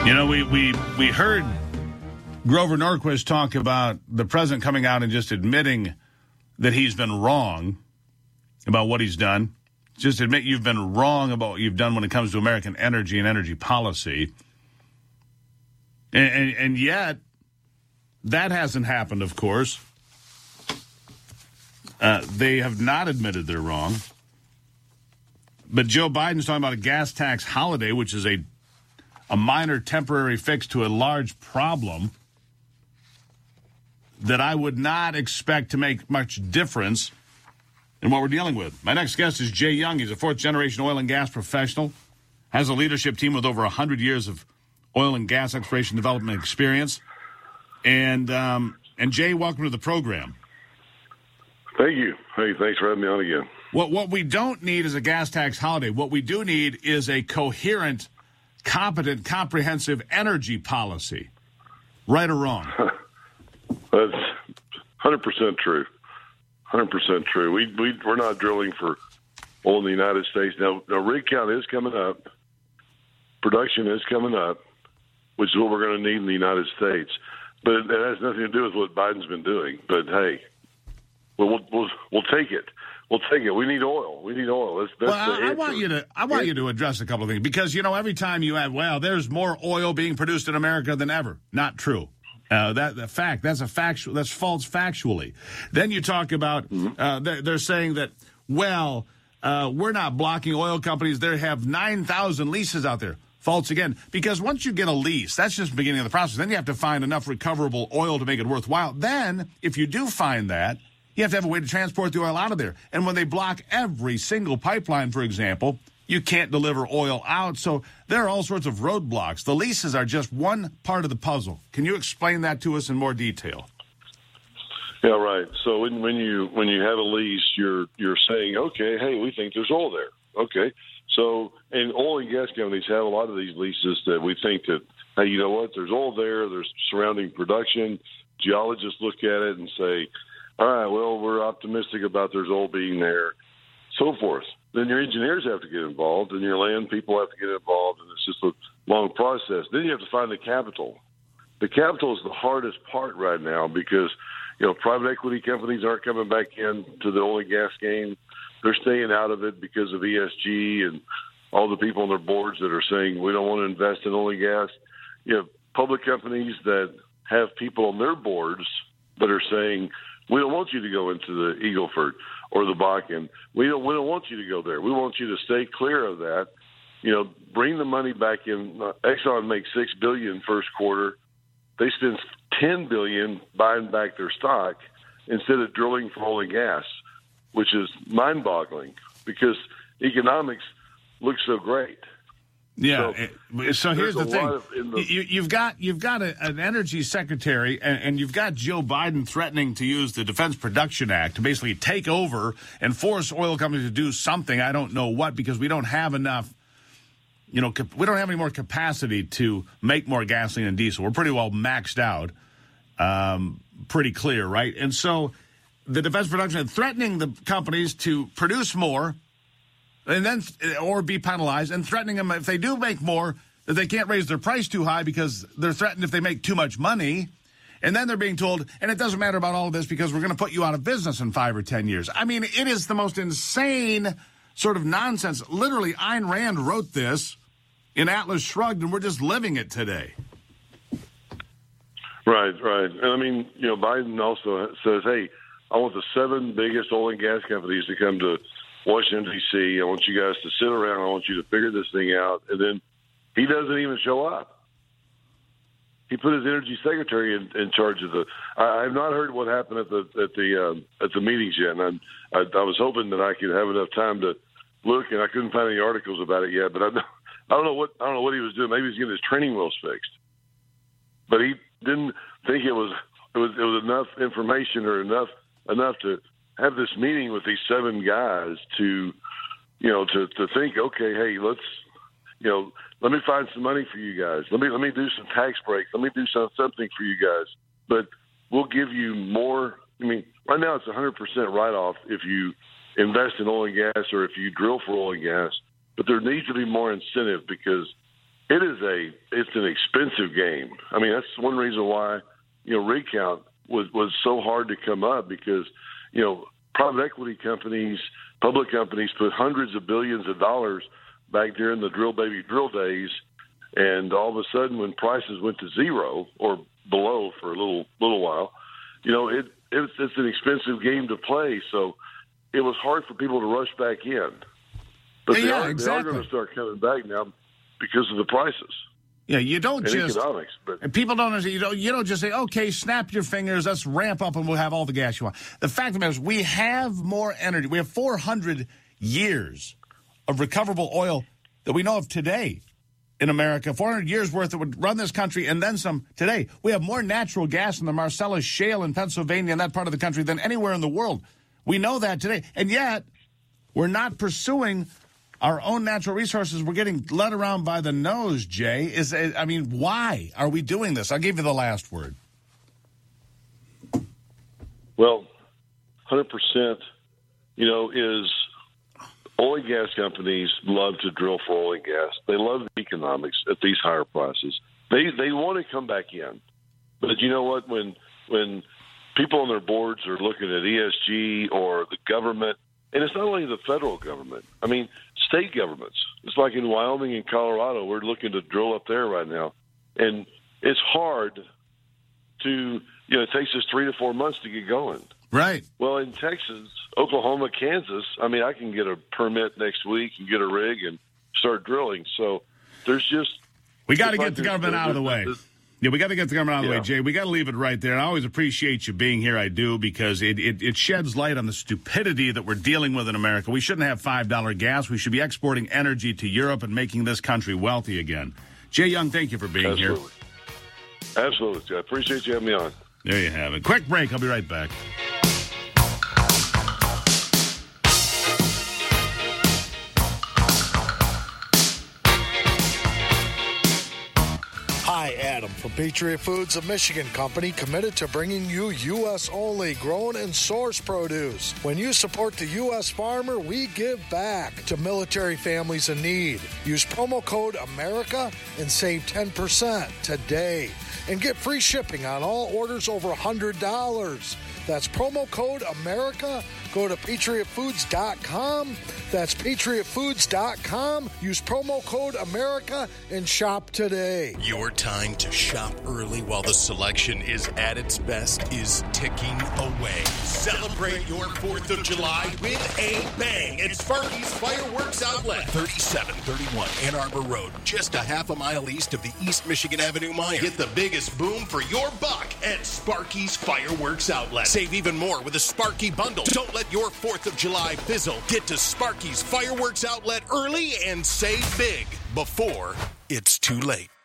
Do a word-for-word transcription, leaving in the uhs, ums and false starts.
You know, we, we, we heard Grover Norquist talk about the president coming out and just admitting that he's been wrong about what he's done. Just admit you've been wrong about what you've done when it comes to American energy and energy policy. And, and, and yet, that hasn't happened, of course. Uh, they have not admitted they're wrong. But Joe Biden's talking about a gas tax holiday, which is a a minor temporary fix to a large problem that I would not expect to make much difference in what we're dealing with. My next guest is Jay Young. He's a fourth-generation oil and gas professional, has a leadership team with over one hundred years of oil and gas exploration development experience. And, um, and Jay, welcome to the program. Thank you. Hey, thanks for having me on again. What, what we don't need is a gas tax holiday. What we do need is a coherent, competent, comprehensive energy policy. Right or wrong? That's one hundred percent true. one hundred percent true. We, we, we're not drilling for oil in the United States. Now, now, rig count is coming up. Production is coming up, which is what we're going to need in the United States. But it, it has nothing to do with what Biden's been doing. But, hey, we'll, we'll, we'll, we'll take it. We'll take it. We need oil. We need oil. That's, that's well, the I, I want you to. I want you to address a couple of things because you know every time you add, well, there's more oil being produced in America than ever. Not true. Uh, that the fact that's a factual. That's false factually. Then you talk about mm-hmm. uh, they're, they're saying that well, uh, we're not blocking oil companies. They have nine thousand leases out there. False again, because once you get a lease, that's just the beginning of the process. Then you have to find enough recoverable oil to make it worthwhile. Then, if you do find that, you have to have a way to transport the oil out of there. And when they block every single pipeline, for example, you can't deliver oil out. So there are all sorts of roadblocks. The leases are just one part of the puzzle. Can you explain that to us in more detail? Yeah, right. So when, when you when you have a lease, you're you're saying, okay, hey, we think there's oil there. Okay. So, and oil and gas companies have a lot of these leases that we think that, hey, you know what, there's oil there, there's surrounding production. Geologists look at it and say, all right, well, we're optimistic about there's oil being there, so forth. Then your engineers have to get involved, and your land people have to get involved, and it's just a long process. Then you have to find the capital. The capital is the hardest part right now because, you know, private equity companies aren't coming back in to the oil and gas game. They're staying out of it because of E S G and all the people on their boards that are saying we don't want to invest in oil and gas. You have public companies that have people on their boards that are saying we don't want you to go into the Eagle Ford or the Bakken. We don't. We don't want you to go there. We want you to stay clear of that. You know, bring the money back in. Uh, Exxon makes six billion dollars first quarter. They spend ten billion dollars buying back their stock instead of drilling for oil and gas, which is mind-boggling because economics looks so great. Yeah. So, so here's the thing: the, you, you've got you've got a, an energy secretary, and, and you've got Joe Biden threatening to use the Defense Production Act to basically take over and force oil companies to do something. I don't know what, because we don't have enough. You know, we don't have any more capacity to make more gasoline and diesel. We're pretty well maxed out. Um, pretty clear, right? And so the Defense Production Act threatening the companies to produce more. And then, or be penalized, and threatening them if they do make more, that they can't raise their price too high because they're threatened if they make too much money. And then they're being told, and it doesn't matter about all of this because we're going to put you out of business in five or ten years. I mean, it is the most insane sort of nonsense. Literally, Ayn Rand wrote this in Atlas Shrugged, and we're just living it today. Right, right. And I mean, you know, Biden also says, hey, I want the seven biggest oil and gas companies to come to Washington, D C I want you guys to sit around. I want you to figure this thing out. And then he doesn't even show up. He put his energy secretary in, in charge of the. I, I have not heard what happened at the at the um, at the meetings yet, and I'm, I, I was hoping that I could have enough time to look, and I couldn't find any articles about it yet. But I, I don't know what I don't know what he was doing. Maybe he's getting his training wheels fixed. But he didn't think it was it was it was enough information or enough enough to have this meeting with these seven guys to, you know, to, to think, okay, hey, let's, you know, let me find some money for you guys. Let me let me do some tax breaks. Let me do some, something for you guys. But we'll give you more. I mean, right now it's one hundred percent write-off if you invest in oil and gas or if you drill for oil and gas. But there needs to be more incentive because it is a it's an expensive game. I mean, that's one reason why, you know, rig count was, was so hard to come up because, you know, private equity companies, public companies put hundreds of billions of dollars back during the drill baby drill days. And all of a sudden when prices went to zero or below for a little little while, you know, it it's, it's an expensive game to play. So it was hard for people to rush back in. But yeah, they, yeah, are, exactly. they are going to start coming back now because of the prices. Yeah, you don't and just economics, but and people don't understand. You don't, you don't just say, "Okay, snap your fingers, let's ramp up, and we'll have all the gas you want." The fact of the matter is, we have more energy. We have four hundred years of recoverable oil that we know of today in America. four hundred years worth that would run this country, and then some today. We have more natural gas in the Marcellus Shale in Pennsylvania and that part of the country than anywhere in the world. We know that today, and yet we're not pursuing our own natural resources. We're getting led around by the nose, Jay. Is I mean, why are we doing this? I'll give you the last word. Well, one hundred percent, you know, is oil and gas companies love to drill for oil and gas. They love the economics at these higher prices. They they want to come back in. But you know what? When when people on their boards are looking at E S G or the government, and it's not only the federal government. I mean, state governments. It's like in Wyoming and Colorado. We're looking to drill up there right now. And it's hard to, you know, it takes us three to four months to get going. Right. Well, in Texas, Oklahoma, Kansas, I mean, I can get a permit next week and get a rig and start drilling. So there's just... We got to get the government out of the way. Yeah, we got to get the government out of the yeah. way, Jay. We got to leave it right there. And I always appreciate you being here. I do, because it, it, it sheds light on the stupidity that we're dealing with in America. We shouldn't have five dollar gas. We should be exporting energy to Europe and making this country wealthy again. Jay Young, thank you for being Absolutely. here. Absolutely. I appreciate you having me on. There you have it. Quick break. I'll be right back. Hi, Adam from Patriot Foods of Michigan Company, committed to bringing you U S only grown and source produce. When you support the U S farmer, we give back to military families in need. Use promo code AMERICA and save ten percent today. And get free shipping on all orders over one hundred dollars. That's promo code AMERICA. Go to patriot foods dot com. That's patriot foods dot com. Use promo code AMERICA and shop today. Your time to shop early while the selection is at its best is ticking away. Celebrate your fourth of July with a bang at Sparky's Fireworks Outlet. thirty-seven thirty-one Ann Arbor Road, just a half a mile east of the East Michigan Avenue Mine. Get the biggest boom for your buck at Sparky's Fireworks Outlet. Save even more with a Sparky bundle. Don't let your fourth of July fizzle. Get to Sparky's Fireworks Outlet early and save big before it's too late.